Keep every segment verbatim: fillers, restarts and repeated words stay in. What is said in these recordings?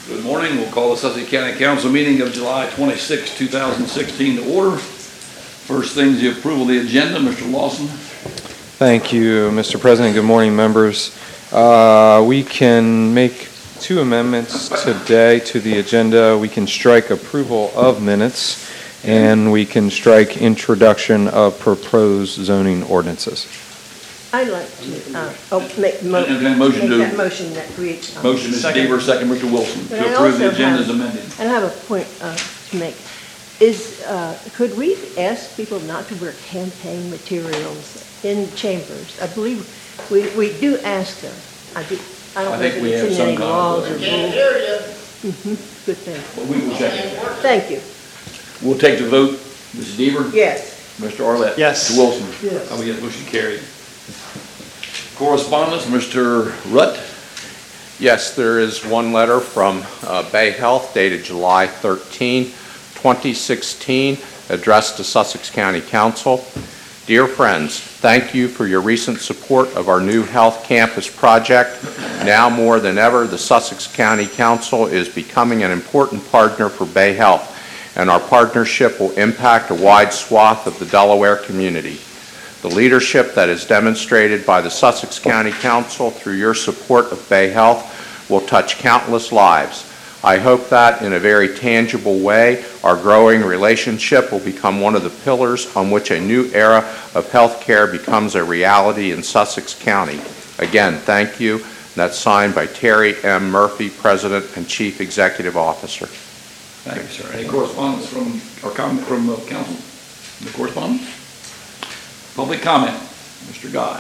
Good morning. We'll call the Sussex County Council meeting of July twenty-sixth, two thousand sixteen to order. First thing is the approval of the agenda. Mister Lawson. Thank you, Mister President. Good morning, members. Uh, we can make two amendments today to the agenda. We can strike approval of minutes, and we can strike introduction of proposed zoning ordinances. I'd like to uh, oh, make, mo- Okay, motion make to- that motion that creates... Um, Motion, Mister Deaver, second, Mister Wilson, But to I approve the also agenda have- as amended. And I have a point uh, to make. Is, uh, could we ask people not to wear campaign materials in chambers? I believe we, we do ask them. I do. I don't I know think if we have it's in some any kind of- laws or Can't rules. hear you. Mm-hmm. Good thing. Well, we will check it. Thank you. We'll take the vote. Mister Deaver? Yes. Mister Arlett? Yes. Mister Wilson? Yes. How we get motion carried. Correspondence, Mister Rutt? Yes, there is one letter from uh, Bay Health dated July thirteenth, twenty sixteen, addressed to Sussex County Council. Dear friends, thank you for your recent support of our new health campus project. Now more than ever, the Sussex County Council is becoming an important partner for Bay Health, and our partnership will impact a wide swath of the Delaware community. The leadership that is demonstrated by the Sussex County Council through your support of Bay Health will touch countless lives. I hope that in a very tangible way, our growing relationship will become one of the pillars on which a new era of healthcare becomes a reality in Sussex County. Again, thank you. That's signed by Terry M. Murphy, President and Chief Executive Officer. Thank you, sir. Any correspondence from, or comment from uh, council? Any correspondence? Public comment, Mister Guy.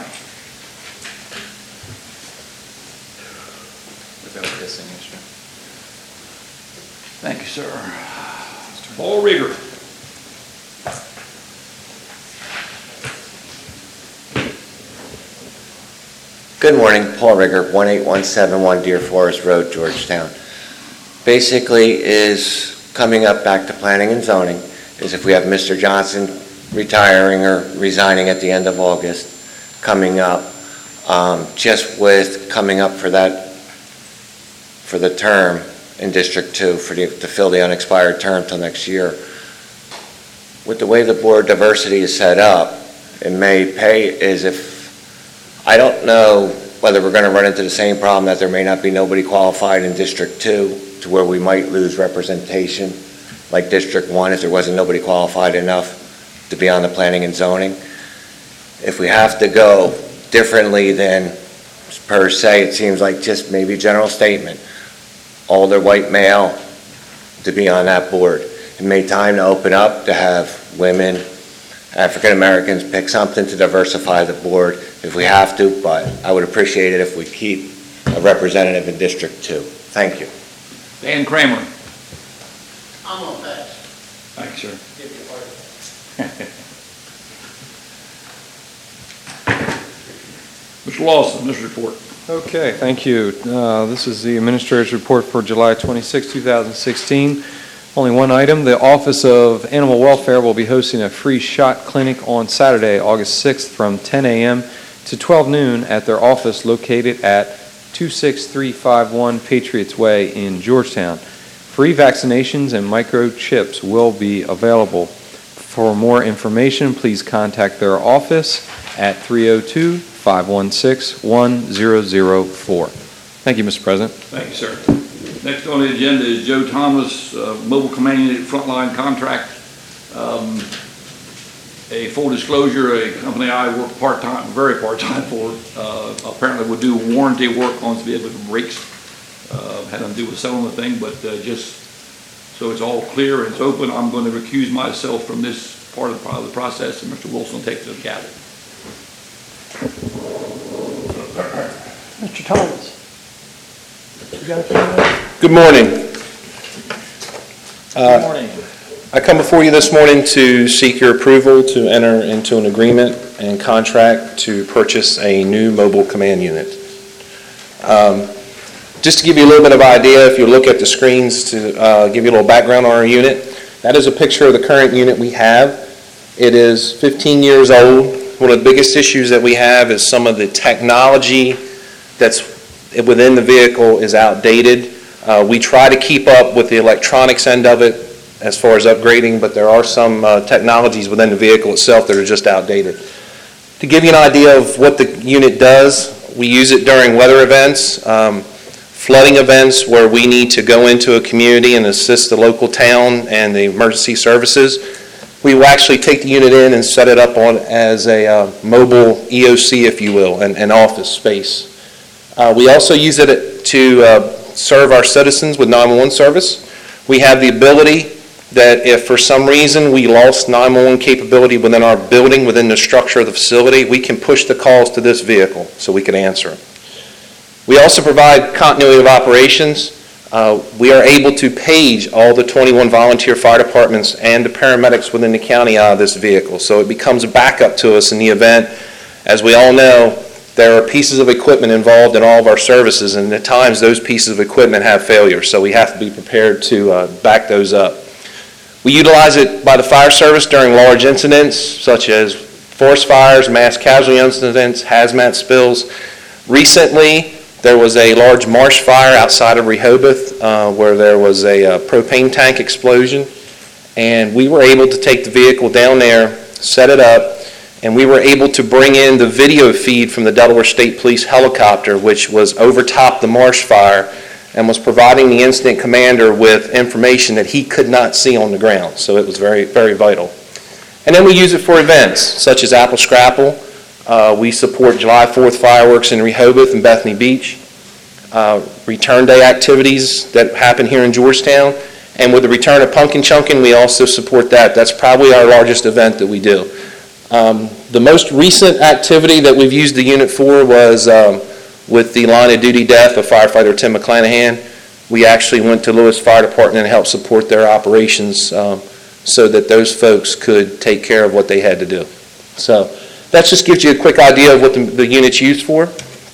Without kissing, Mister Thank you, sir. Paul Rieger. Good morning, Paul Rigger, one eight one seven one Deer Forest Road, Georgetown. Basically is coming up back to planning and zoning is if we have Mister Johnson retiring or resigning at the end of August, coming up, um, just with coming up for that, for the term in District two, for the, to fill the unexpired term till next year. With the way the board diversity is set up, it may pay is if, I don't know whether we're going to run into the same problem that there may not be nobody qualified in District two to where we might lose representation like District one if there wasn't nobody qualified enough to be on the planning and zoning. If we have to go differently than per se, it seems like just maybe general statement, older white male to be on that board. It may time to open up to have women, African Americans pick something to diversify the board if we have to, but I would appreciate it if we keep a representative in District two. Thank you. Dan Kramer. I'm on that. Thank you, sir. Give me a part. Mister Lawson, this report. Okay, thank you. Uh, this is the Administrator's report for July twenty-sixth, two thousand sixteen. Only one item. The Office of Animal Welfare will be hosting a free shot clinic on Saturday, August sixth from ten a.m. to twelve noon at their office located at two six three five one Patriots Way in Georgetown. Free vaccinations and microchips will be available. For more information, please contact their office at three oh two, five one six, one zero zero four. Thank you, Mister President. Thank you, sir. Next on the agenda is Joe Thomas, uh, Mobile Command Unit Frontline Contract. Um, a full disclosure, a company I work part-time, very part-time for, uh, apparently would do warranty work on the vehicle brakes. Uh, had nothing to do with selling the thing, but uh, just so it's all clear and it's open, I'm going to recuse myself from this part of the, part of the process, and Mister Wilson will take it to the gavel. Mister Thomas. You got anything? Good morning. Good Uh, morning. I come before you this morning to seek your approval to enter into an agreement and contract to purchase a new mobile command unit. Um, just to give you a little bit of idea, if you look at the screens to uh, give you a little background on our unit, that is a picture of the current unit we have. It is fifteen years old. One of the biggest issues that we have is some of the technology that's within the vehicle is outdated. Uh, We try to keep up with the electronics end of it as far as upgrading, but there are some uh, technologies within the vehicle itself that are just outdated. To give you an idea of what the unit does, we use it during weather events, um, flooding events where we need to go into a community and assist the local town and the emergency services. We will actually take the unit in and set it up on as a uh, mobile E O C, if you will, an, an office space. Uh, we also use it to uh, serve our citizens with nine one one service. We have the ability that if for some reason we lost nine one one capability within our building, within the structure of the facility, we can push the calls to this vehicle so we can answer them. We also provide continuity of operations. Uh, we are able to page all the twenty-one volunteer fire departments and the paramedics within the county out of this vehicle. So it becomes a backup to us in the event. As we all know, there are pieces of equipment involved in all of our services, and at times those pieces of equipment have failures, so we have to be prepared to uh, back those up. We utilize it by the fire service during large incidents, such as forest fires, mass casualty incidents, hazmat spills. Recently, there was a large marsh fire outside of Rehoboth uh, where there was a uh, propane tank explosion, and we were able to take the vehicle down there, set it up, and we were able to bring in the video feed from the Delaware State Police helicopter, which was over top the marsh fire and was providing the incident commander with information that he could not see on the ground. So it was very, very vital. And then we use it for events such as Apple Scrapple. Uh, we support July fourth fireworks in Rehoboth and Bethany Beach, uh, return day activities that happen here in Georgetown, and with the return of Pumpkin Chunkin', we also support that. That's probably our largest event that we do. Um, the most recent activity that we've used the unit for was um, with the line of duty death of firefighter Tim McClanahan. We actually went to Lewis Fire Department and helped support their operations um, so that those folks could take care of what they had to do. So that just gives you a quick idea of what the, the unit's used for.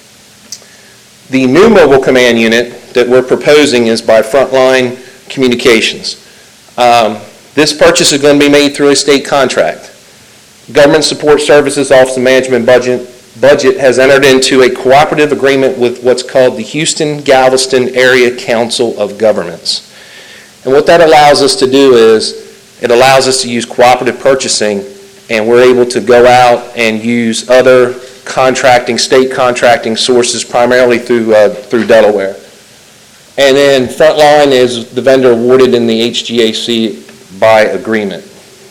The new mobile command unit that we're proposing is by Frontline Communications. Um, this purchase is going to be made through a state contract. Government Support Services Office of Management Budget, budget has entered into a cooperative agreement with what's called the Houston Galveston Area Council of Governments. And what that allows us to do is it allows us to use cooperative purchasing, and we're able to go out and use other contracting, state contracting sources, primarily through uh, through Delaware. And then Frontline is the vendor awarded in the H G A C by agreement.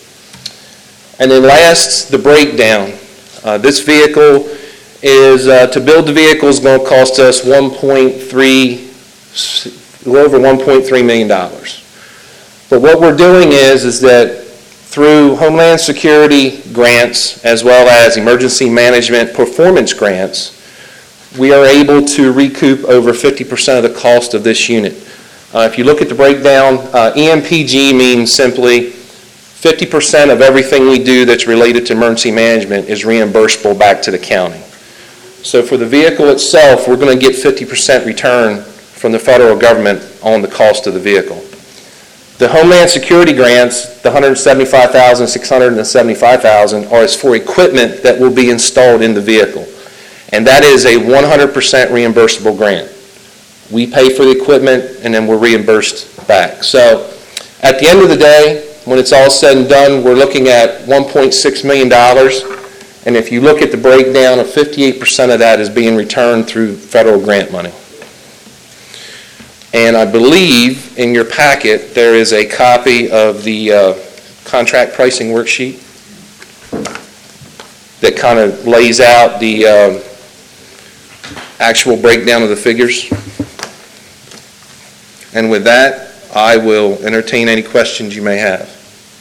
And then last, the breakdown. Uh, this vehicle is, uh, to build the vehicle is going to cost us one point three, a little over one point three million dollars. But what we're doing is, is that through Homeland Security grants as well as emergency management performance grants, we are able to recoup over fifty percent of the cost of this unit. Uh, if you look at the breakdown, uh, E M P G means simply fifty percent of everything we do that's related to emergency management is reimbursable back to the county. So for the vehicle itself, we're going to get fifty percent return from the federal government on the cost of the vehicle. The Homeland Security grants, the one hundred seventy-five thousand dollars, six hundred seventy-five thousand dollars, are is for equipment that will be installed in the vehicle. And that is a one hundred percent reimbursable grant. We pay for the equipment and then we're reimbursed back. So at the end of the day, when it's all said and done, we're looking at one point six million dollars. And if you look at the breakdown, of fifty-eight percent of that is being returned through federal grant money. And I believe in your packet there is a copy of the uh, contract pricing worksheet that kind of lays out the uh, actual breakdown of the figures. And with that, I will entertain any questions you may have.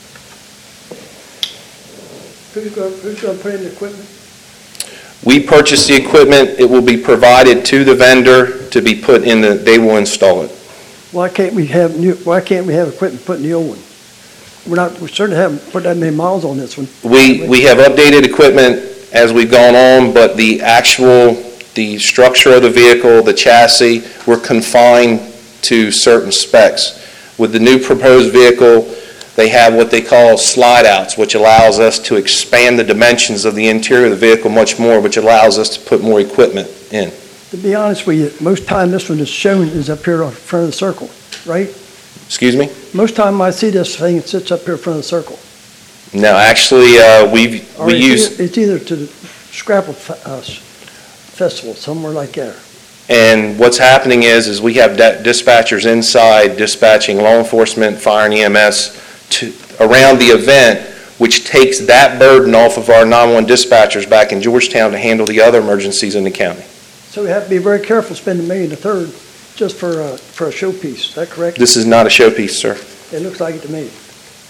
Who's going, who's going to put in the equipment? We purchase the equipment. It will be provided to the vendor to be put in the, they will install it. Why can't we have new, why can't we have equipment put in the old one? We're not, we certainly haven't put that many miles on this one. We, we have updated equipment as we've gone on, but the actual, the structure of the vehicle, the chassis, we're confined to certain specs. With the new proposed vehicle, they have what they call slide outs, which allows us to expand the dimensions of the interior of the vehicle much more, which allows us to put more equipment in. To be honest with you, most time this one is shown is up here in front of the circle, right? Excuse me? Most time I see this thing, it sits up here in front of the circle. No, actually, uh, we've, Or we it's use, either- It's either to the Scrapple Fe- uh, s- Festival, somewhere like there. and what's happening is, is we have da- dispatchers inside dispatching law enforcement, fire and E M S to, around the event, which takes that burden off of our nine one one dispatchers back in Georgetown to handle the other emergencies in the county. So we have to be very careful spending a million a third just for, uh, for a showpiece. Is that correct? This is not a showpiece, sir. It looks like it to me.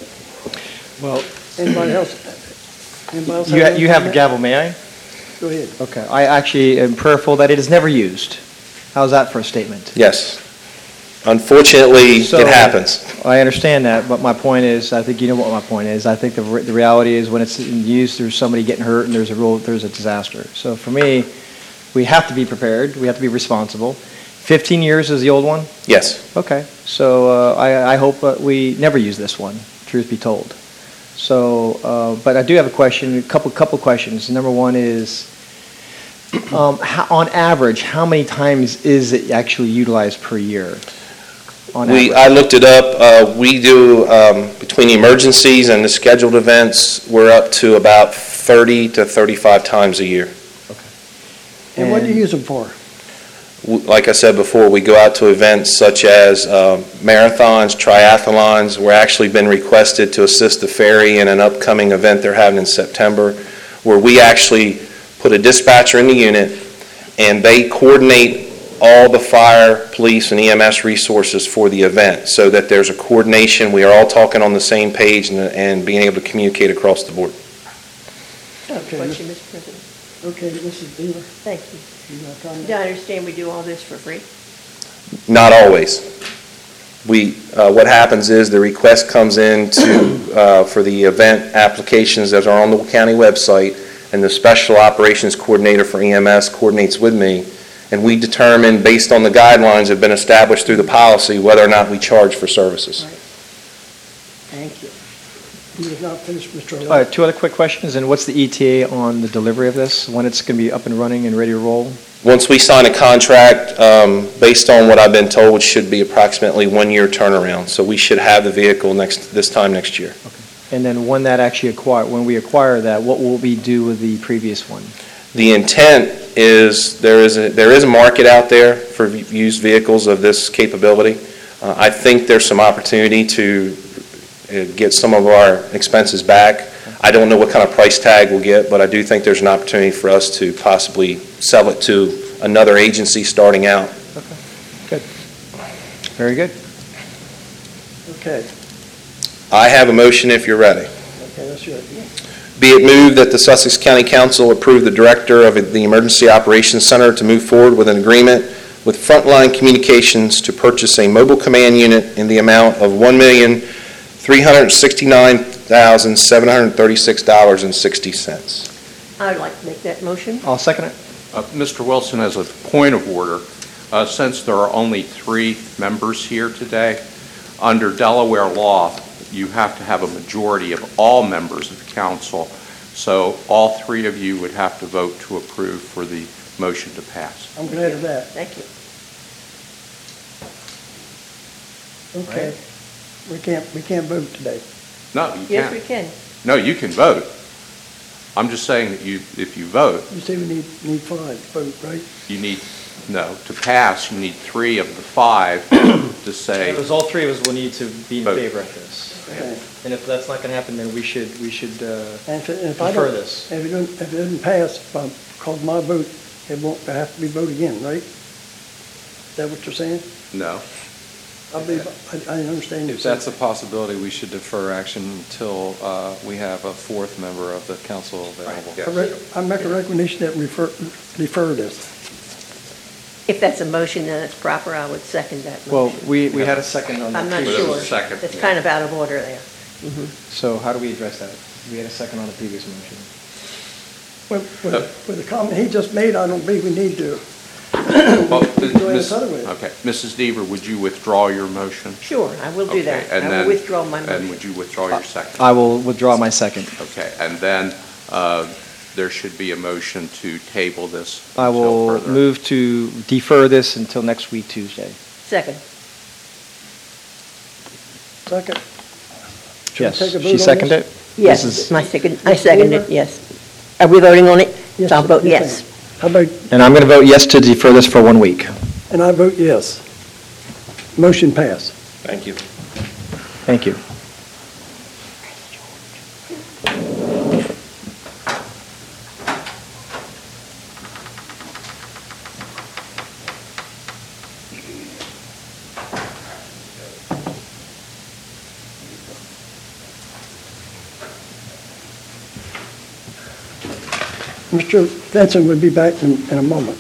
Well, Anybody else? Anybody else? You, ha- you have the anything? gavel, may I? Go ahead. Okay. I actually am prayerful that it is never used. How's that for a statement? Yes. Unfortunately, So- it happens. I understand that, but my point is, I think you know what my point is. I think the, re- the reality is when it's in use, there's somebody getting hurt and there's a real, there's a disaster. So for me, we have to be prepared. We have to be responsible. fifteen years is the old one? Yes. Okay. So uh, I, I hope uh, we never use this one, truth be told. So, uh, but I do have a question, a couple, couple questions. Number one is, um, how, on average, how many times is it actually utilized per year? On We, average? I looked it up. Uh, we do, um, between emergencies and the scheduled events, we're up to about thirty to thirty-five times a year. And what do you And- use them for? W- Like I said before, we go out to events such as um, marathons, triathlons. We're actually been requested to assist the ferry in an upcoming event they're having in September, where we actually put a dispatcher in the unit, and they coordinate all the fire, police, and E M S resources for the event, so that there's a coordination, we are all talking on the same page, and, and being able to communicate across the board. Okay, Question, Mister President. Okay, Missus Dealer, Thank you. you got a comment? Do I understand we do all this for free? Not always. We, uh, what happens is the request comes in to, uh, for the event applications that are on the county website, and the Special Operations Coordinator for E M S coordinates with me, and we determine, based on the guidelines that have been established through the policy, whether or not we charge for services. Thank you. You have not finished, Mister Uh, O'Leary. two other quick questions, and what's the E T A on the delivery of this? When it's going to be up and running and ready to roll? Once we sign a contract, um, based on what I've been told, should be approximately one-year turnaround. So we should have the vehicle next, this time next year. And then when that actually acquire, when we acquire that, what will we do with the previous one? The intent is, there is a, there is a market out there for used vehicles of this capability. Uh, I think there's some opportunity to uh, get some of our expenses back. I don't know what kind of price tag we'll get, but I do think there's an opportunity for us to possibly sell it to another agency starting out. Very good. Okay, I have a motion if you're ready. okay, that's good. Be it moved that the Sussex County Council approve the Director of the Emergency Operations Center to move forward with an agreement with Frontline Communications to purchase a mobile command unit in the amount of one million three hundred sixty-nine thousand seven hundred thirty-six dollars and sixty cents. I'd like to make that motion. I'll second it. Uh, Mister Wilson, as a point of order, uh, since there are only three members here today, under Delaware law, you have to have a majority of all members of the council, so all three of you would have to vote to approve for the motion to pass. I'm glad of that. Thank you. Okay. We can't, we can't vote today. No, you Yes, we can't. can. No, you can vote. I'm just saying that you, if you vote, You say we need, need five vote, right? you need, no, to pass, you need three of the five to say, Because all three of us will need to be in Vote. favor of this. Okay. And if that's not going to happen, then we should, we should uh, And if, it- if I defer don't, this. if it doesn't, if it doesn't pass, if I call my vote, it won't, I have to be voted again, right? Is that what you're saying? no. I believe, I, I understand. If that's a possibility, we should defer action until uh, we have a fourth member of the council available. Right, I rec- I make a recommendation that we refer, defer this. If that's a motion, then it's proper, I would second that Well, motion. we, we had a second on I'm that. not Well, there sure. was a second, It's yeah. kind of out of order there. So how do we address that? We had a second on the previous motion. With, with with the comment he just made, I don't believe we need to. Well, Go ahead Miss- and other way. Okay, Missus Deaver, would you withdraw your motion? Sure, I will do Okay, that. and I then- will withdraw my And motion. would you withdraw your second? I will withdraw my second. Okay, and then uh, there should be a motion to table this I until will further. move to defer this until next week, Tuesday. Second. Second. Should we Yes. take a vote She on seconded this? it? Yes, This is- my second, I second it, yes. Are we voting on it? Yes, So I'll vote yes, yes. ma'am. How about, And I'm going to vote yes to defer this for one week. and I vote yes. Motion passed. Thank you. Thank you. Mister Benson will be back in, in a moment.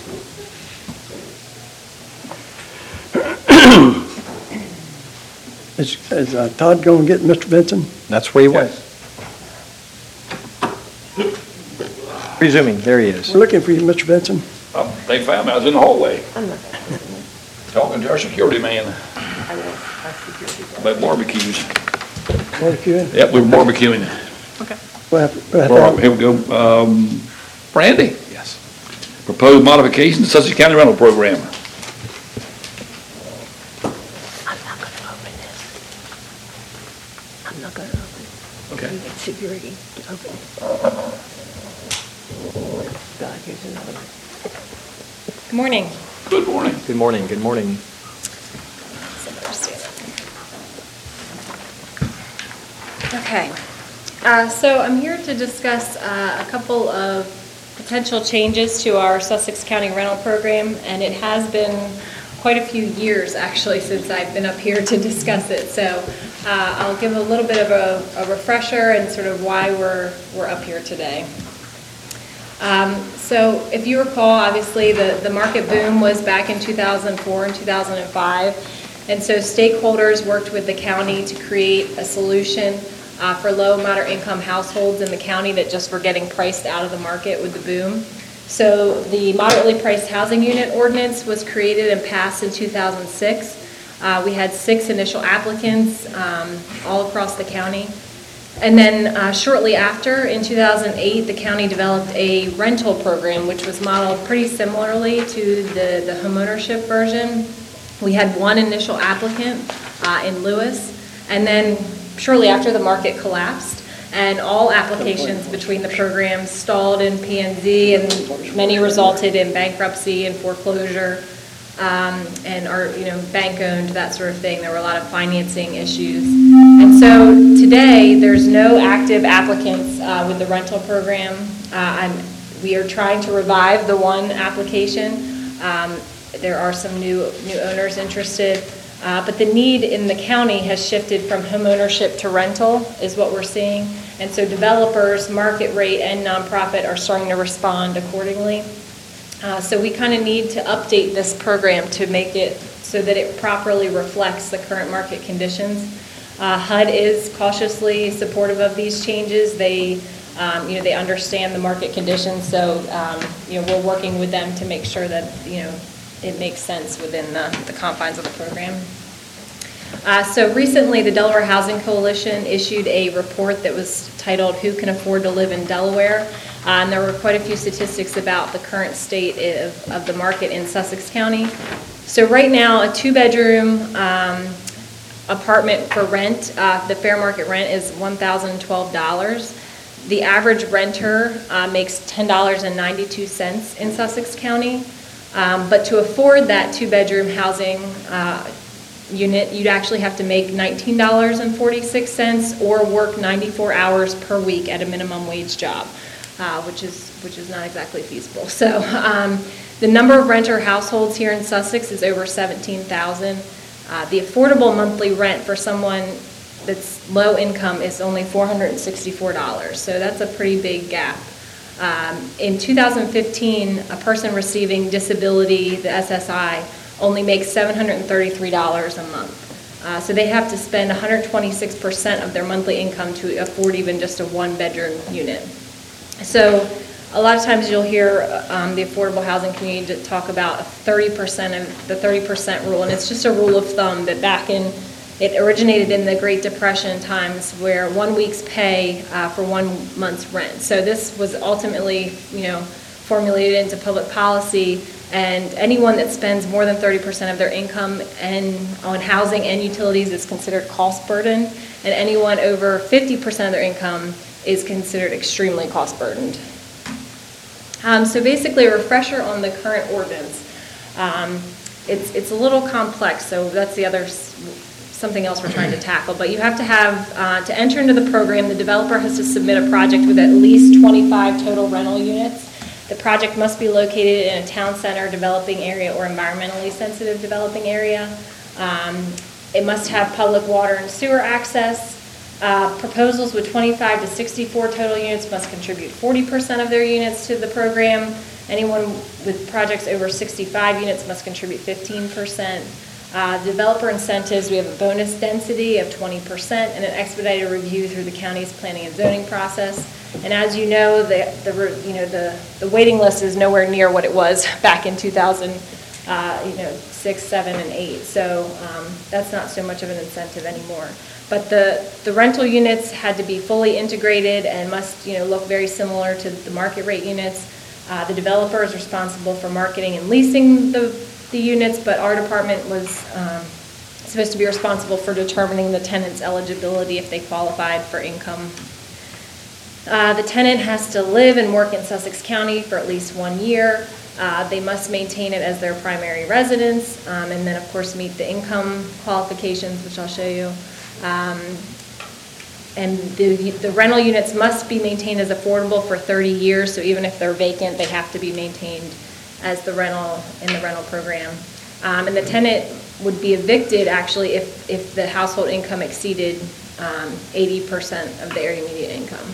Is, is uh, Todd going to get Mister Benson? That's where he went. Resuming, there he is. We're looking for you, Mister Benson. Oh, they found me, I was in the hallway, I'm not, talking to our security man I want our security guard. about barbecues. Barbecuing? Yep, we were barbecuing. We'll have- we'll have to Well, have- here we go. Um, Brandy? Yes. Proposed modification to Sussex County rental program. I'm not going to open this. I'm not going to open it. Okay. You get security to open it. God, here's another one. Good morning. Good morning. Good morning, good morning. Okay, uh, so I'm here to discuss uh, a couple of potential changes to our Sussex County rental program, and it has been quite a few years, actually, since I've been up here to discuss it. So uh, I'll give a little bit of a, a refresher and sort of why we're, we're up here today. Um, so if you recall, obviously, the, the market boom was back in two thousand four and two thousand five, and so stakeholders worked with the county to create a solution uh, for low and moderate income households in the county that just were getting priced out of the market with the boom. So the moderately priced housing unit ordinance was created and passed in two thousand six. Uh, we had six initial applicants um, all across the county. And then uh, shortly after, in two thousand eight, the county developed a rental program, which was modeled pretty similarly to the, the homeownership version. We had one initial applicant uh, in Lewis, and then shortly after, the market collapsed, and all applications between the programs stalled in P and Z, and many resulted in bankruptcy and foreclosure, um, and are, you know, bank-owned, that sort of thing. There were a lot of financing issues. And so today, there's no active applicants uh, with the rental program. Uh, I'm, we are trying to revive the one application. Um, there are some new, new owners interested. Uh, but the need in the county has shifted from homeownership to rental, is what we're seeing. And so developers, market rate, and nonprofit are starting to respond accordingly. Uh, so we kind of need to update this program to make it so that it properly reflects the current market conditions. Uh, H U D is cautiously supportive of these changes. They, um, you know, they understand the market conditions, so um, you know, we're working with them to make sure that, you know, it makes sense within the, the confines of the program. Uh, so recently, the Delaware Housing Coalition issued a report that was titled "Who Can Afford to Live in Delaware?" Uh, and there were quite a few statistics about the current state of, of the market in Sussex County. So right now, a two-bedroom um, apartment for rent, uh, the fair market rent is one thousand twelve dollars. The average renter uh, makes ten dollars and ninety-two cents in Sussex County. Um, but to afford that two-bedroom housing uh, unit, you'd actually have to make nineteen dollars and forty-six cents or work ninety-four hours per week at a minimum wage job, uh, which is which is not exactly feasible. So um, the number of renter households here in Sussex is over seventeen thousand. Uh, the affordable monthly rent for someone that's low income is only four hundred sixty-four dollars. So that's a pretty big gap. Um, in two thousand fifteen, a person receiving disability, the S S I, only makes seven hundred thirty-three dollars a month. Uh, so they have to spend one hundred twenty-six percent of their monthly income to afford even just a one-bedroom unit. So a lot of times you'll hear um, the affordable housing community talk about thirty percent of the thirty percent rule, and it's just a rule of thumb that back in It originated in the Great Depression times where one week's pay uh, for one month's rent. So this was ultimately, you know, formulated into public policy, and anyone that spends more than thirty percent of their income and on housing and utilities is considered cost burden, and anyone over fifty percent of their income is considered extremely cost burdened. Um, so basically a refresher on the current ordinance. Um, it's, it's a little complex, so that's the other something else we're trying to tackle, but you have to have, uh, to enter into the program, the developer has to submit a project with at least twenty-five total rental units. The project must be located in a town center, developing area, or environmentally sensitive developing area. Um, it must have public water and sewer access. Uh, proposals with twenty-five to sixty-four total units must contribute forty percent of their units to the program. Anyone with projects over sixty-five units must contribute fifteen percent. Uh, developer incentives, we have a bonus density of twenty percent and an expedited review through the county's planning and zoning process. And as you know, the, the you know the, the waiting list is nowhere near what it was back in two thousand, uh, you know, six, seven, and eight. So um, that's not so much of an incentive anymore. But the, the rental units had to be fully integrated and must, you know, look very similar to the market rate units. Uh, the developer is responsible for marketing and leasing the the units, but our department was um, supposed to be responsible for determining the tenant's eligibility if they qualified for income. Uh, the tenant has to live and work in Sussex County for at least one year. Uh, they must maintain it as their primary residence, um, and then of course meet the income qualifications, which I'll show you. Um, and the, the rental units must be maintained as affordable for thirty years, so even if they're vacant, they have to be maintained as the rental in the rental program. Um, and the tenant would be evicted actually if, if the household income exceeded um, eighty percent of their immediate income.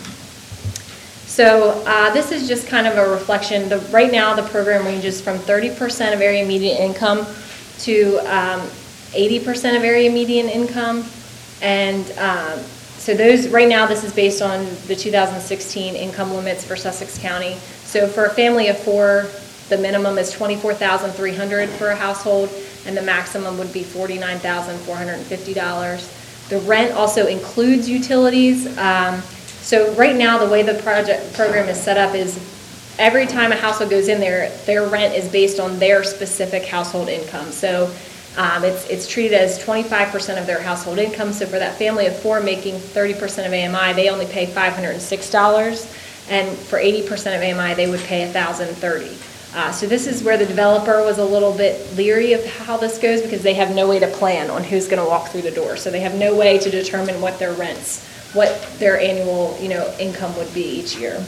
So uh, this is just kind of a reflection. The, right now the program ranges from thirty percent of area median income to um, eighty percent of area median income. And um, so those, right now this is based on the two thousand sixteen income limits for Sussex County. So for a family of four, the minimum is twenty-four thousand three hundred dollars for a household, and the maximum would be forty-nine thousand four hundred fifty dollars. The rent also includes utilities. Um, so right now, the way the project program is set up is every time a household goes in there, their rent is based on their specific household income. So um, it's, it's treated as twenty-five percent of their household income. So for that family of four making thirty percent of A M I, they only pay five hundred six dollars. And for eighty percent of A M I, they would pay one thousand thirty dollars. Uh, so this is where the developer was a little bit leery of how this goes because they have no way to plan on who's going to walk through the door. So they have no way to determine what their rents, what their annual, you know, income would be each year.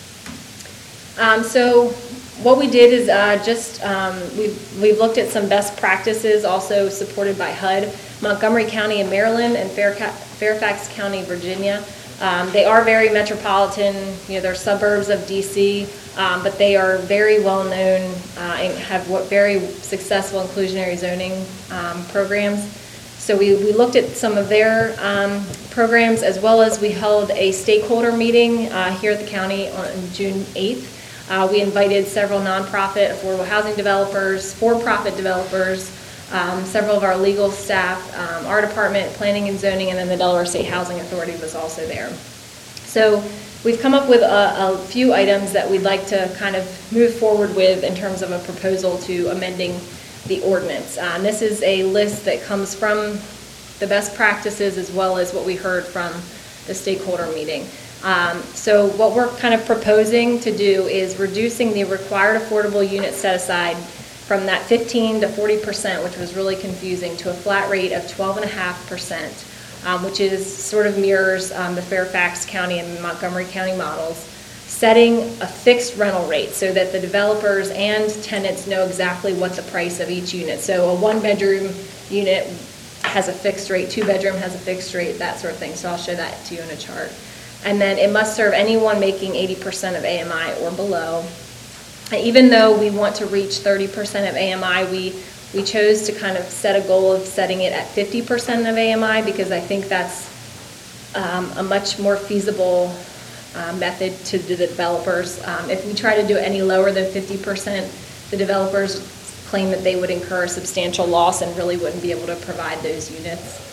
Um, so what we did is uh, just um, we've, we've looked at some best practices also supported by H U D, Montgomery County in Maryland and Fairfax County, Virginia. Um, they are very metropolitan, you know, they're suburbs of D C, um, but they are very well known uh, and have what very successful inclusionary zoning um, programs. So we, we looked at some of their um, programs, as well as we held a stakeholder meeting uh, here at the county on June eighth. Uh, we invited several nonprofit affordable housing developers, for-profit developers, Um, several of our legal staff, um, our department, planning and zoning, and then the Delaware State Housing Authority was also there. So we've come up with a, a few items that we'd like to kind of move forward with in terms of a proposal to amending the ordinance. Um, this is a list that comes from the best practices as well as what we heard from the stakeholder meeting. Um, so what we're kind of proposing to do is reducing the required affordable unit set aside from that fifteen to forty percent, which was really confusing, to a flat rate of twelve point five percent, um, which is sort of mirrors um, the Fairfax County and Montgomery County models, setting a fixed rental rate so that the developers and tenants know exactly what the price of each unit. So a one-bedroom unit has a fixed rate, two-bedroom has a fixed rate, that sort of thing. So I'll show that to you in a chart. And then it must serve anyone making eighty percent of A M I or below. Even though we want to reach thirty percent of A M I, we, we chose to kind of set a goal of setting it at fifty percent of A M I because I think that's um, a much more feasible uh, method to the developers. Um, if we try to do it any lower than fifty percent, the developers claim that they would incur a substantial loss and really wouldn't be able to provide those units.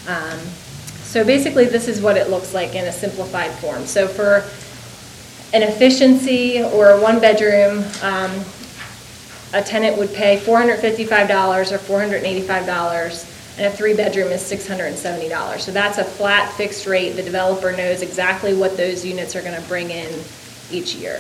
Um, So basically, this is what it looks like in a simplified form. So for an efficiency or a one-bedroom, um, a tenant would pay four hundred fifty-five dollars or four hundred eighty-five dollars, and a three-bedroom is six hundred seventy dollars. So that's a flat, fixed rate. The developer knows exactly what those units are going to bring in each year.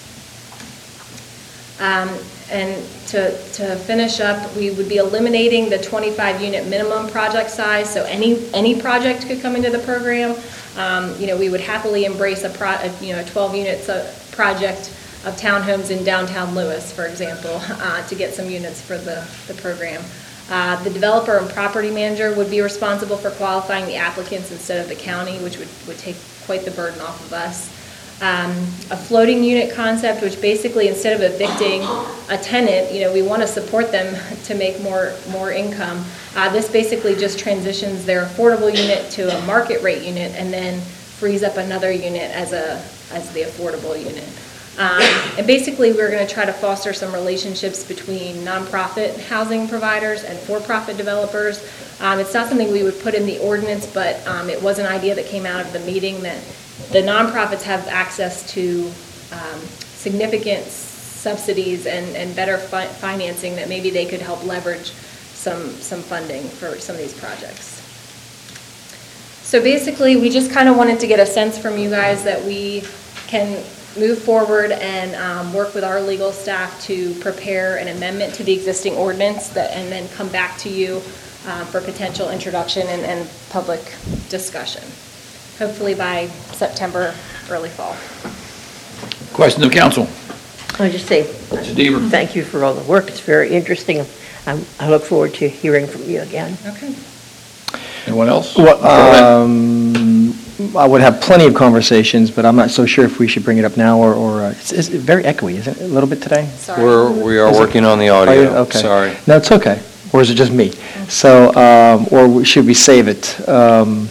Um, And to, to finish up, we would be eliminating the twenty-five unit minimum project size, so any, any project could come into the program. Um, You know, we would happily embrace a pro, a, you know, a twelve units uh, project of townhomes in downtown Lewis, for example, uh, to get some units for the, the program. Uh, The developer and property manager would be responsible for qualifying the applicants instead of the county, which would, would take quite the burden off of us. Um, a floating unit concept, which basically instead of evicting a tenant, you know, we want to support them to make more, more income. Uh, this basically just transitions their affordable unit to a market rate unit and then frees up another unit as a, as the affordable unit. Um, and basically we're going to try to foster some relationships between nonprofit housing providers and for-profit developers. Um, it's not something we would put in the ordinance, but um, it was an idea that came out of the meeting that the nonprofits have access to um, significant subsidies and, and better fi financing that maybe they could help leverage some, some funding for some of these projects. So basically, we just kind of wanted to get a sense from you guys that we can move forward and um, work with our legal staff to prepare an amendment to the existing ordinance that, and then come back to you uh, for potential introduction and, and public discussion. Hopefully by September, early fall. Question of council. I just say, Mister Deaver. thank you for all the work. It's very interesting. I, I look forward to hearing from you again. Okay. Anyone else? Well, um, I would have plenty of conversations, but I'm not so sure if we should bring it up now or, or uh, it's, it's very echoey, isn't it, a little bit today? Sorry. We're, we are Is it- working on the Are you? audio. Okay. Sorry. No, it's okay. Or is it just me? So, um, or should we save it? Um,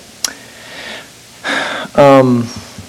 um,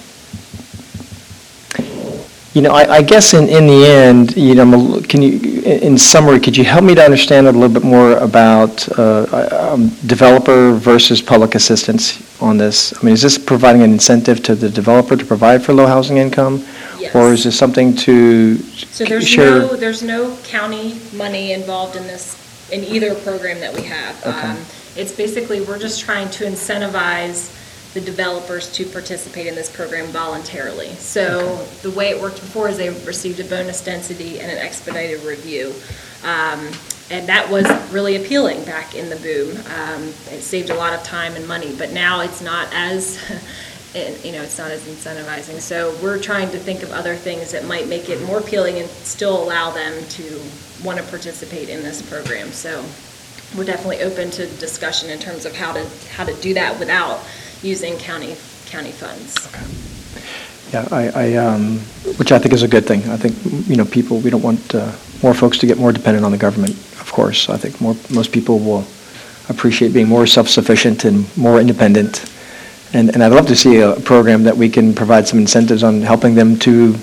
You know, I, I guess in, in the end, you know, I'm a- can you, in in summary, could you help me to understand a little bit more about uh, um, developer versus public assistance on this? I mean, is this providing an incentive to the developer to provide for low housing income? Yes. Or is this something to So there's share? no, there's no county money involved in this, in either program that we have. Okay. Um, It's basically, we're just trying to incentivize the developers to participate in this program voluntarily. So the way it worked before is they received a bonus density and an expedited review. Um, And that was really appealing back in the boom. Um, It saved a lot of time and money, but now it's not as, you know, it's not as incentivizing. So we're trying to think of other things that might make it more appealing and still allow them to want to participate in this program. So we're definitely open to discussion in terms of how to, how to do that without using county, county funds. Yeah, I, I, um, which I think is a good thing. I think, you know, people, we don't want uh, more folks to get more dependent on the government, of course. I think more, most people will appreciate being more self-sufficient and more independent. And, and I'd love to see a program that we can provide some incentives on helping them to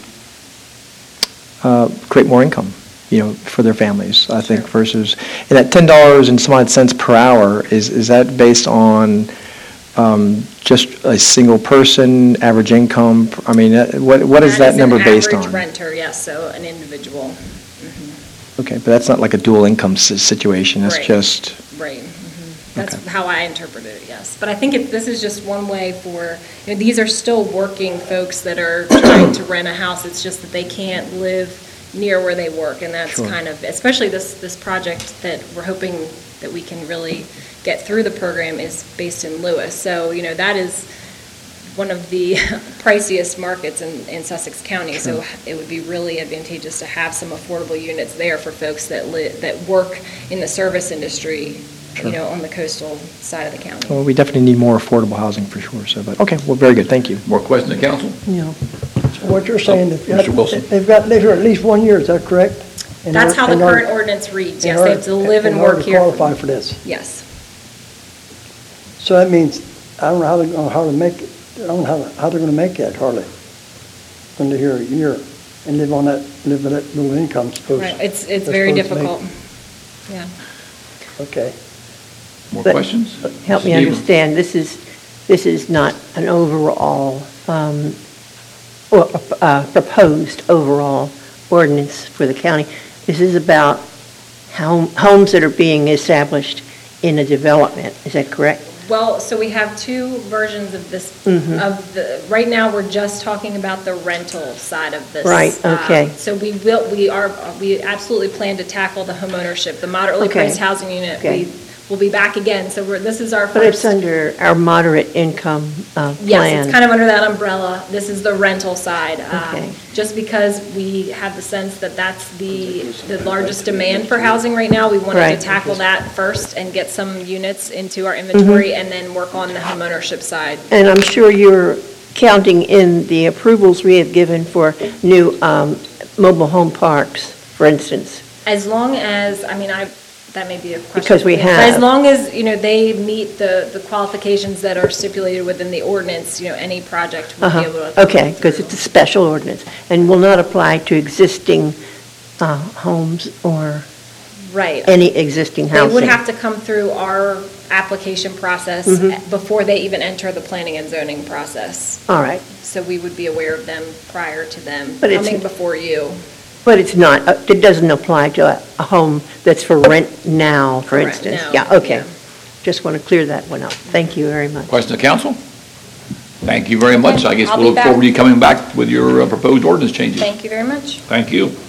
uh, create more income, you know, for their families, I think, versus, and that ten dollars and some odd cents per hour, is, is that based on um, just a single person, average income? I mean, uh, what, what is that number based That is on? an average renter, yes, so an individual. Mhm. Okay, but that's not like a dual income si- situation, that's Right. just, Right. mhm. That's Okay. how I interpreted it, yes. But I think it, this is just one way for, you know, these are still working folks that are trying to rent a house. It's just that they can't live near where they work, and that's Sure. kind of, especially this, this project that we're hoping that we can really get through the program is based in Lewis. So, you know, that is one of the priciest markets in, in Sussex County. So it would be really advantageous to have some affordable units there for folks that live, that work in the service industry, Sure. you know, on the coastal side of the county. well, we definitely need more affordable housing for sure, so, but, okay, well, very good, thank you. More questions of council? You know, so what you're saying, they've got, Mister Wilson. they've got to live here at least one year, is that correct? In That's order- how the in order- current ordinance reads, in yes, they order- have to live and in order work to here. qualify for this. Yes. So that means, I don't know how they're going, how to make, it. I don't know how, how they're going to make that hardly. When they're here a year and live on that, live with that little income, suppose. Right, it's, it's they're very supposed to make. difficult. Yeah. Okay. More But- questions? Help me Stephen? understand, this is, this is not an overall, um, or uh, proposed overall ordinance for the county. This is about how homes that are being established in a development, is that correct? Well, so we have two versions of this, Mhm. of the, right now, we're just talking about the rental side of this. Right, Uh, okay. So we will, we are, we absolutely plan to tackle the homeownership, the moderately Okay, priced housing unit. okay. We will be back again, so we're, this is our But it's first. under our moderate income uh, plan. Yes, it's kind of under that umbrella. This is the rental side. um, Okay. Just because we have the sense that that's the, the largest demand for housing right now, we wanted Right. to tackle that first and get some units into our inventory Mm-hmm. and then work on the homeownership side. And I'm sure you're counting in the approvals we have given for new um, mobile home parks, for instance. As long as, I mean, I, that may be a question. Because we for you, But have- as long as, you know, they meet the, the qualifications that are stipulated within the ordinance, you know, any project will be Uh-huh. able to. Okay, because it's a special ordinance and will not apply to existing uh, homes or Right. any existing They housing. would have to come through our application process Mhm. before they even enter the planning and zoning process. All right, So we would be aware of them prior to them But it's- coming before you. but it's not, uh, it doesn't apply to a a home that's for rent now, for Correct, instance? now, Yeah, okay. yeah. Just want to clear that one up. Thank you very much. Question of council? Thank you very much. I guess I'll we'll be look forward back. to you coming back with your uh, proposed ordinance changes. Thank you very much. Thank you.